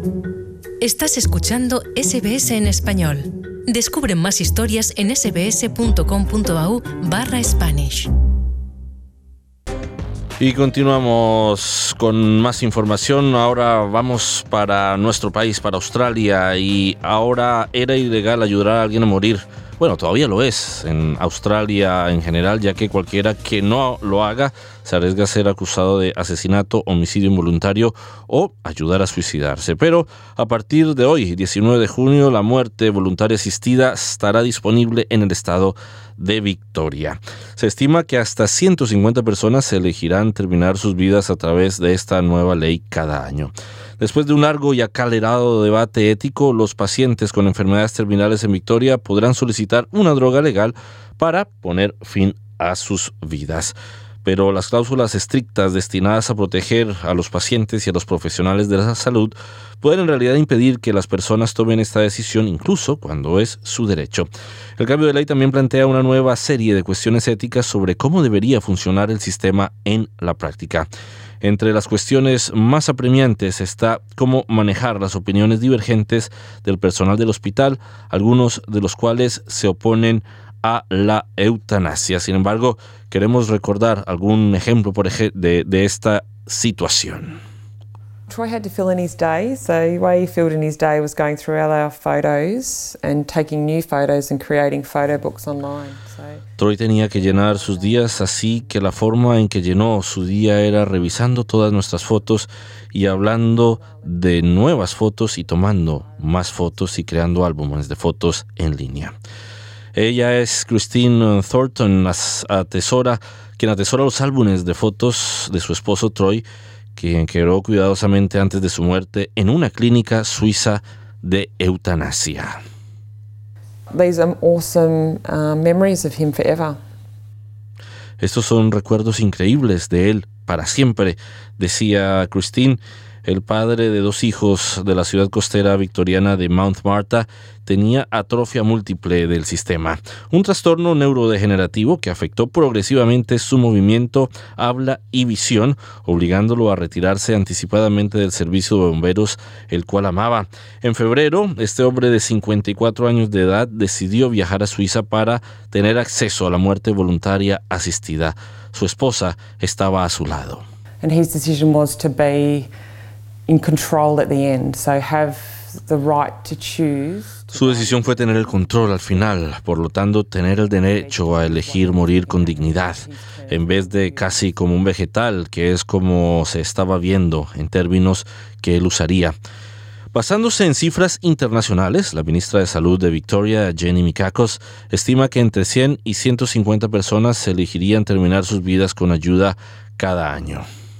Estás escuchando SBS en español. Descubre más historias en sbs.com.au/Spanish. Y continuamos con más información. Ahora vamos para nuestro país, para Australia. Y ahora era ilegal ayudar a alguien a morir. Bueno, todavía lo es en Australia en general, ya que cualquiera que no lo haga se arriesga a ser acusado de asesinato, homicidio involuntario o ayudar a suicidarse. Pero a partir de hoy, 19 de junio, la muerte voluntaria asistida estará disponible en el estado de Victoria. Se estima que hasta 150 personas elegirán terminar sus vidas a través de esta nueva ley cada año. Después de un largo y acalorado debate ético, los pacientes con enfermedades terminales en Victoria podrán solicitar una droga legal para poner fin a sus vidas. Pero las cláusulas estrictas destinadas a proteger a los pacientes y a los profesionales de la salud pueden en realidad impedir que las personas tomen esta decisión incluso cuando es su derecho. El cambio de ley también plantea una nueva serie de cuestiones éticas sobre cómo debería funcionar el sistema en la práctica. Entre las cuestiones más apremiantes está cómo manejar las opiniones divergentes del personal del hospital, algunos de los cuales se oponen a la eutanasia. Sin embargo, queremos recordar algún ejemplo de esta situación. Troy had to fill in his day, so the way he filled in his day was going through all our photos and taking new photos and creating photo books online. Troy tenía que llenar sus días, así que la forma en que llenó su día era revisando todas nuestras fotos y hablando de nuevas fotos y tomando más fotos y creando álbumes de fotos en línea. Ella es Christine Thornton, quien atesora los álbumes de fotos de su esposo Troy, quien creó cuidadosamente antes de su muerte en una clínica suiza de eutanasia. These are awesome memories of him forever. Estos son recuerdos increíbles de él para siempre, decía Christine. El padre de 2 hijos de la ciudad costera victoriana de Mount Martha tenía atrofia múltiple del sistema, un trastorno neurodegenerativo que afectó progresivamente su movimiento, habla y visión, obligándolo a retirarse anticipadamente del servicio de bomberos, el cual amaba. En febrero, este hombre de 54 años de edad decidió viajar a Suiza para tener acceso a la muerte voluntaria asistida. Su esposa estaba a su lado. And his decision was to be in control at the end, so have the right to choose. Su decisión fue tener el control al final, por lo tanto tener el derecho a elegir morir con dignidad, en vez de casi como un vegetal, que es como se estaba viendo en términos que él usaría. Basándose en cifras internacionales, la ministra de Salud de Victoria, Jenny Mikakos, estima que entre 100 y 150 personas elegirían terminar sus vidas con ayuda cada año.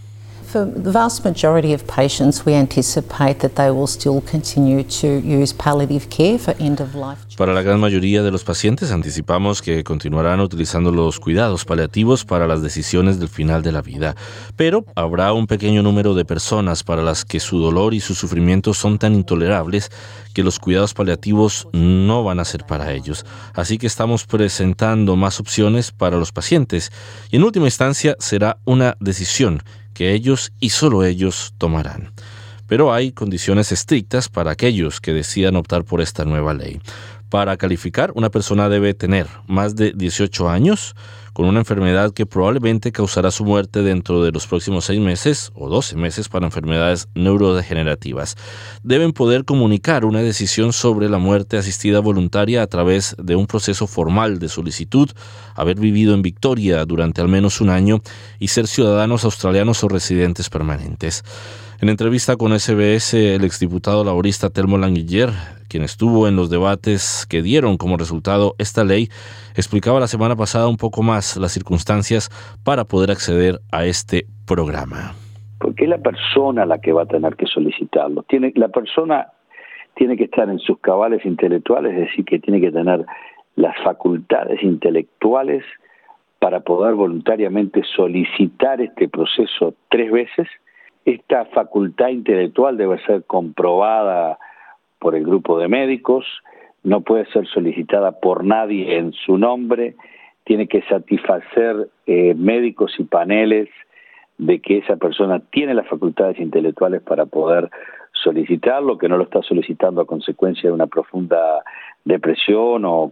For the vast majority of patients, we anticipate that they will still continue to use palliative care for end-of-life. Para la gran mayoría de los pacientes, anticipamos que continuarán utilizando los cuidados paliativos para las decisiones del final de la vida. Pero habrá un pequeño número de personas para las que su dolor y su sufrimiento son tan intolerables que los cuidados paliativos no van a ser para ellos. Así que estamos presentando más opciones para los pacientes y en última instancia será una decisión que ellos y solo ellos tomarán. Pero hay condiciones estrictas para aquellos que decidan optar por esta nueva ley. Para calificar, una persona debe tener más de 18 años, con una enfermedad que probablemente causará su muerte dentro de los próximos 6 meses o 12 meses para enfermedades neurodegenerativas. Deben poder comunicar una decisión sobre la muerte asistida voluntaria a través de un proceso formal de solicitud, haber vivido en Victoria durante al menos un año y ser ciudadanos australianos o residentes permanentes. En entrevista con SBS, el exdiputado laborista Telmo Languiller, quien estuvo en los debates que dieron como resultado esta ley, explicaba la semana pasada un poco más las circunstancias para poder acceder a este programa. Porque es la persona la que va a tener que solicitarlo. La persona tiene que estar en sus cabales intelectuales, es decir, que tiene que tener las facultades intelectuales para poder voluntariamente solicitar este proceso 3 veces. Esta facultad intelectual debe ser comprobada por el grupo de médicos, no puede ser solicitada por nadie en su nombre, tiene que satisfacer médicos y paneles de que esa persona tiene las facultades intelectuales para poder solicitarlo, que no lo está solicitando a consecuencia de una profunda depresión o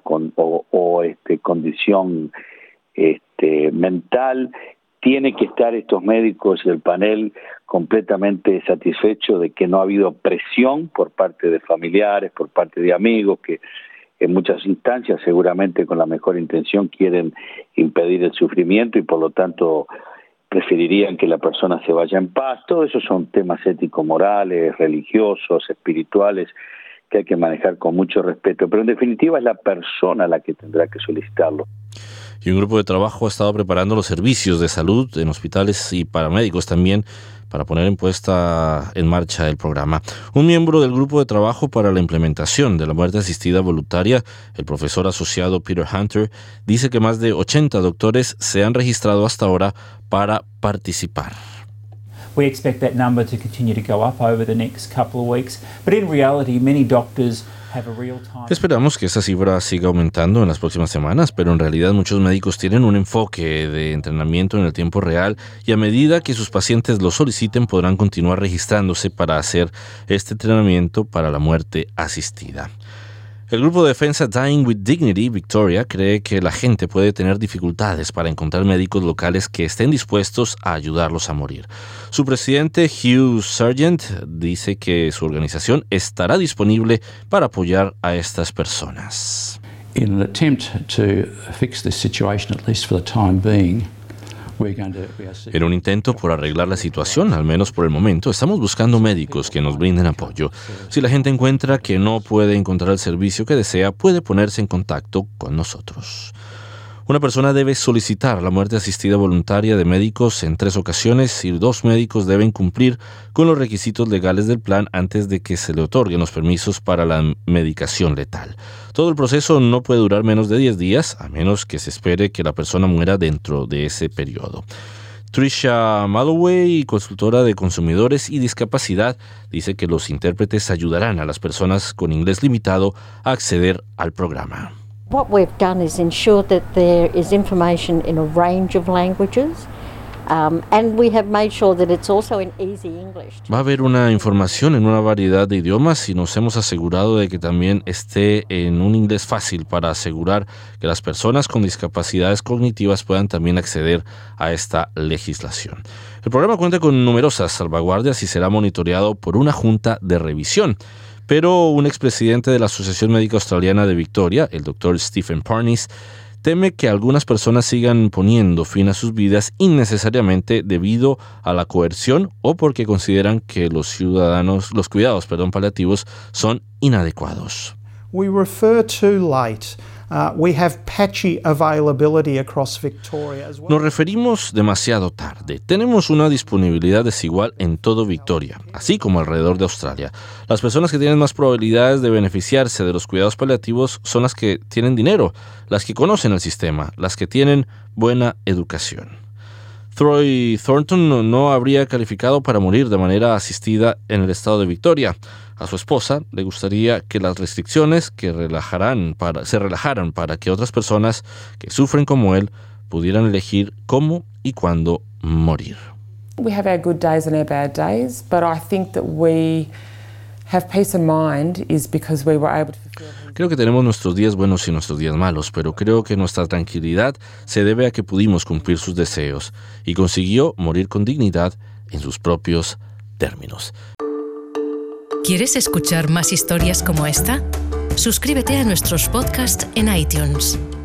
condición mental. Tiene que estar estos médicos y el panel completamente satisfechos de que no ha habido presión por parte de familiares, por parte de amigos, que en muchas instancias seguramente con la mejor intención quieren impedir el sufrimiento y por lo tanto preferirían que la persona se vaya en paz. Todo eso son temas ético-morales, religiosos, espirituales, que hay que manejar con mucho respeto, pero en definitiva es la persona la que tendrá que solicitarlo. Y un grupo de trabajo ha estado preparando los servicios de salud en hospitales y paramédicos también para poner en marcha el programa. Un miembro del grupo de trabajo para la implementación de la muerte asistida voluntaria, el profesor asociado Peter Hunter, dice que más de 80 doctores se han registrado hasta ahora para participar. We expect that number to continue to go up over the next couple of weeks, but in reality, many doctors have a real time. Esperamos que esa cifra siga aumentando en las próximas semanas, pero en realidad muchos médicos tienen un enfoque de entrenamiento en el tiempo real y a medida que sus pacientes lo soliciten podrán continuar registrándose para hacer este entrenamiento para la muerte asistida. El grupo de defensa Dying with Dignity, Victoria, cree que la gente puede tener dificultades para encontrar médicos locales que estén dispuestos a ayudarlos a morir. Su presidente, Hugh Sargent, dice que su organización estará disponible para apoyar a estas personas. In an attempt to fix this situation, at least for the time being, en un intento por arreglar la situación, al menos por el momento, estamos buscando médicos que nos brinden apoyo. Si la gente encuentra que no puede encontrar el servicio que desea, puede ponerse en contacto con nosotros. Una persona debe solicitar la muerte asistida voluntaria de médicos en 3 ocasiones y 2 médicos deben cumplir con los requisitos legales del plan antes de que se le otorguen los permisos para la medicación letal. Todo el proceso no puede durar menos de 10 días, a menos que se espere que la persona muera dentro de ese periodo. Trisha Malloway, consultora de consumidores y discapacidad, dice que los intérpretes ayudarán a las personas con inglés limitado a acceder al programa. What we've done is ensure that there is information in a range of languages, and we have made sure that it's also in easy English. Va a haber una información en una variedad de idiomas y nos hemos asegurado de que también esté en un inglés fácil para asegurar que las personas con discapacidades cognitivas puedan también acceder a esta legislación. El programa cuenta con numerosas salvaguardias y será monitoreado por una junta de revisión. Pero un expresidente de la Asociación Médica Australiana de Victoria, el Dr. Stephen Parnis, teme que algunas personas sigan poniendo fin a sus vidas innecesariamente debido a la coerción o porque consideran que los cuidados paliativos son inadecuados. We refer too late. We have patchy availability across Victoria as well. Nos referimos demasiado tarde. Tenemos una disponibilidad desigual en todo Victoria, así como alrededor de Australia. Las personas que tienen más probabilidades de beneficiarse de los cuidados paliativos son las que tienen dinero, las que conocen el sistema, las que tienen buena educación. Troy Thornton no habría calificado para morir de manera asistida en el estado de Victoria. A su esposa le gustaría que las restricciones se relajaran para que otras personas que sufren como él pudieran elegir cómo y cuándo morir. We have our good days and our bad days, but I think that we have peace of mind is because we were able to fulfill. Creo que tenemos nuestros días buenos y nuestros días malos, pero creo que nuestra tranquilidad se debe a que pudimos cumplir sus deseos y consiguió morir con dignidad en sus propios términos. ¿Quieres escuchar más historias como esta? Suscríbete a nuestros podcasts en iTunes.